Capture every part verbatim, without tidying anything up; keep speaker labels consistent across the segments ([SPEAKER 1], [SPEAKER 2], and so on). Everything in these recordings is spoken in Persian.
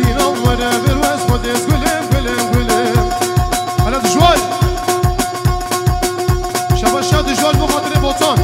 [SPEAKER 1] شیرینم وره بر وز خودش گلم گلم گلم حالا دجوال شبا شب دجوال بخاطر بوتان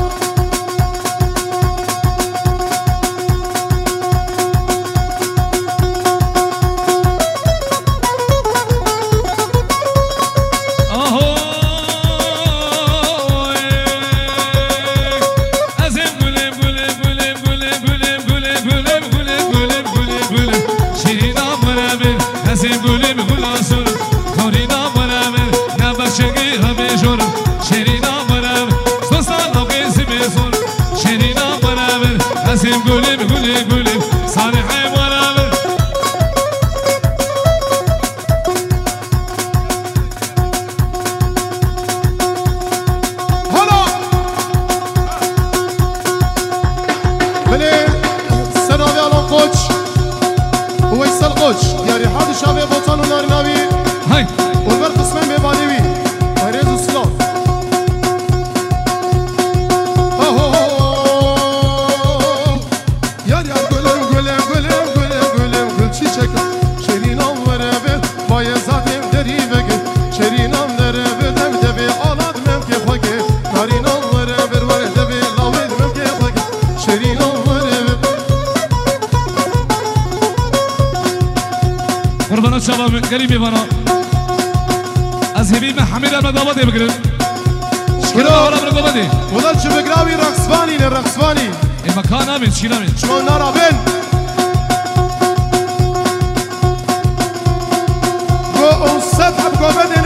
[SPEAKER 2] یاری حال شابه بوتان و ناری ناوی
[SPEAKER 1] های
[SPEAKER 2] اونور قسمه میبانیوی ایرز و سلاف یاری یار گلم گلم گلم گلم گلم گل چی چکم شیرینم وره بر بای زادیم دری بگل شیرینم دره بدم دوی آلاد مم که خوگه نارینم وره بر وره دوی لاوید مم که خوگه شیرینم
[SPEAKER 1] قربان شباب قریبی بنا از هبی محمد المدابات بگرن شکر حالا برگو بدی
[SPEAKER 2] ودل چه بگراوی رقصوانی نه رقصوانی
[SPEAKER 1] این مکان همین چی نمین
[SPEAKER 2] شما نارا بین گو اون سطح بگو بدی